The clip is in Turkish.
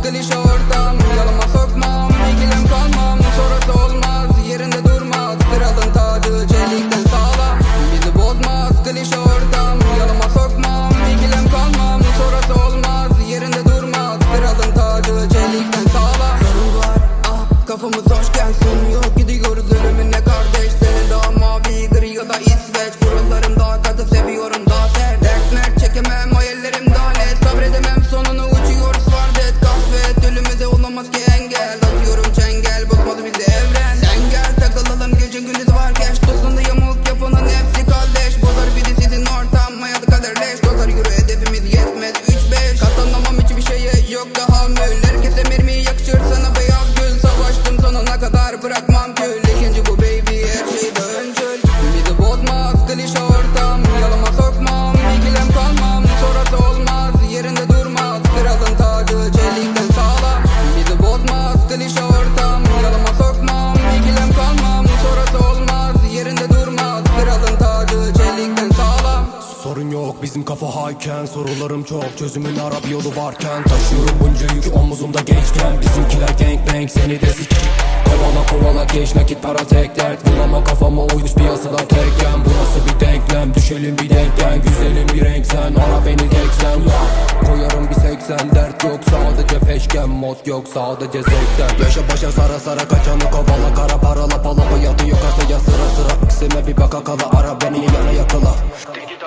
klişe ortam, yalıma sokmam, ikilim kalmam, sonrası olmaz, yerinde durmaz. Kralın tacı çelikten sağlam, bizi bozmaz. Klişe ortam, yalıma sokmam, ikilim kalmam, sonrası olmaz, yerinde durmaz. Kralın tacı çelikten sağlam. Sorun var, kafamız hoşken sonu yok, gidiyoruz ölümüne kardeş. Senin daha mavi, gri ya da İsveç, kurallarım daha katı, seviyorum daha sert. Dert mert çekemem, hayallerim daha net, sabredemem sonunu, uçuyoruz farz et. Kahvet ölümüze olamaz ki engel, atıyorum çengel, bozmadı bizi evren. Sen gel takılalım, gece gündüz var geç, dostunda yamuk yapanın hepsi kardeş. Bozar biri sizin ortam, hayat kaderleş, dozar yürü hedefimiz yetmez 3-5. Katlanamam hiçbir şeye, yok daha mül. Herkese mermi yakışır, sana beyaz gül. Savaştım sonuna kadar, bırakmam kül. İkinci bu baby, her şeyde öncül. Bizi bozmaz, klişe ortam, yalıma sokmam, ikilem kalmam, sonrası olmaz, yerinde durmaz. Kralın tacı çelikten sağlam, bizi bozmaz. Klişe ortam, yalıma sokmam, ikilem kalmam, sonrası olmaz, yerinde durmaz. Kralın tacı çelikten sağlam. Sorun yok bizim kafa hayken, sorularım çok, çözümün ara bir yolu varken. Taşıyorum bunca yük omuzumda gençken, bizimkiler gangbang seni de sikeyim. Kovala kovala geç, nakit para tek dert, bulama kafama uymuş piyasada tekken. Bu nasıl bir denklem, düşelim bir denklem, güzelim bir renk sen, ara beni tek sen. Koyarım bir 80, dert yok sadece feşken, mod yok sadece zevkten. Yaşa başa sara sara kaçanı kovala, kara para lapa lapa yatıyor kasaya sıra sıra. İkisime bir baka kala, ara beni yana yakala.